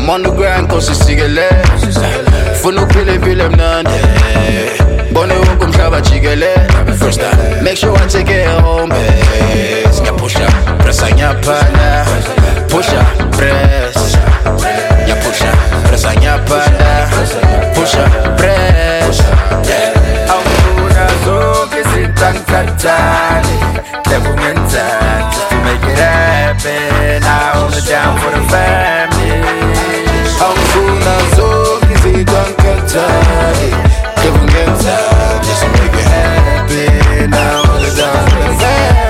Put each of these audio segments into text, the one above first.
I'm on the grind cause it's sigele Funa uphile impilo emnandi Bone wonke umhlaba jikele First time make sure I take it home Push up, press anyapana Push up, press Push up, press anyapana Push up, press Awufuna zonke izintankathane Levumenza just to make it happen I hold it down for the family Awufuna zonke izintankathane Levumenza just to make it happen I hold it down for the family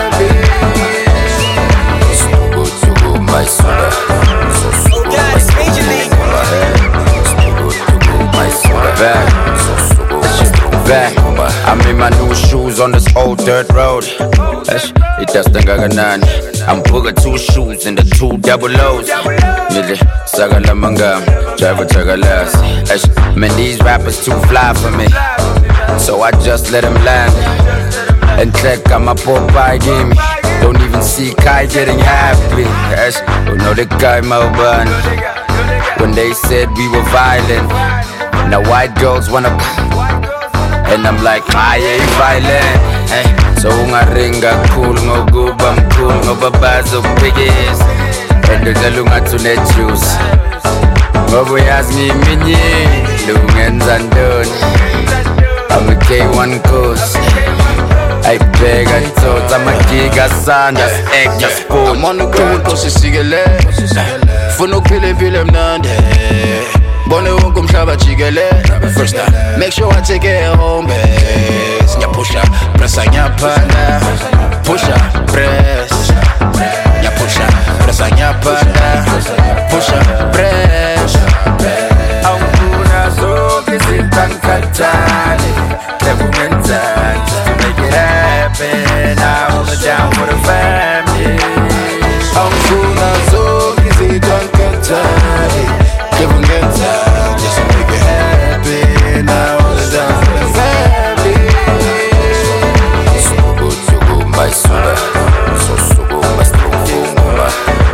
My soda, so super. Guys, Major League. My soda back. I'm in my new shoes on this old dirt road. It does I'm booking 2 shoes in the 2 double O's. Nigga, Sagala Mangam, driver Tagalas. Man, these rappers too fly for me. So I just let them land. And check out my Popeye game. Don't even see Kai getting happy. Don't know the guy Melbourne. When they said we were violent. Now white girls wanna and I'm like, I ain't violent. So ungaringa cool ngokuba mkhulu ngoba bazokuphikisa. And uzalunga tune juice. Ngoba uyazi ngiyiminyeni lungenza ntoni. I'm a K1 course. I beg and thought I'm a giga son, that's extra sport. I'm on the ground cause it's sigele Funa uphile impilo emnandi Bone wonke umhlaba jikele First time make sure I take it home Push up, press anyapana Push up, press Push up, press anyapana Push up, press Awufuna zonke izintankathane Levumenza just to make it happen I hold it down for the family Awufuna zonke izintankathane Levumenza just to make it happen I hold it down for the family Sugo my soda Sugo my strong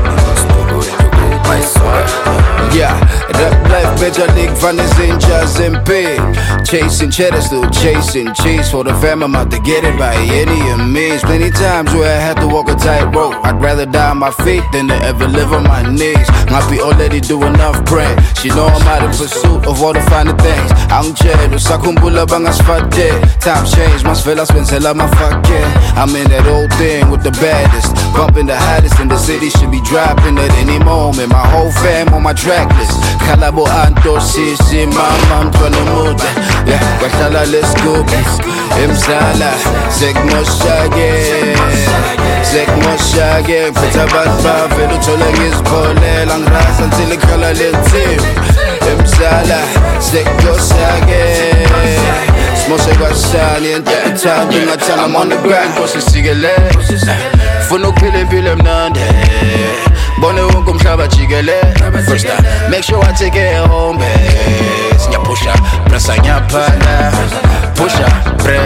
my soda Yeah, rap life Major League Vanessa in Jazz MP Chasing cheddar, still chasing cheese For the fam, I'm out to get it by any means Plenty times where I had to walk a tightrope I'd rather die on my feet than to ever live on my knees Might be already do enough praying She know I'm out in pursuit of all the finer things Ang chedo, sakumbula bang asfate Time change, mas velas pensela mafake I'm in that old thing with the baddest Bumping the hottest in the city, should be dropping at any moment My whole fam on my track list Kalabo Anto, Sisi, Mama, I'm tryna move that Yeah, Guahtala, let's go Imsala, Zek Moshage Zek Moshage Pita Batba, Velu Tolang is Pole Lang Ras until the color little team Imsala, Zek Moshage Smoshe Guashani and Time I'm on the grind cause it's sigele Funa uphile impilo emnandi Bone wonke umhlaba jikele First time make sure I take it home Push up, press anyapana Push up, press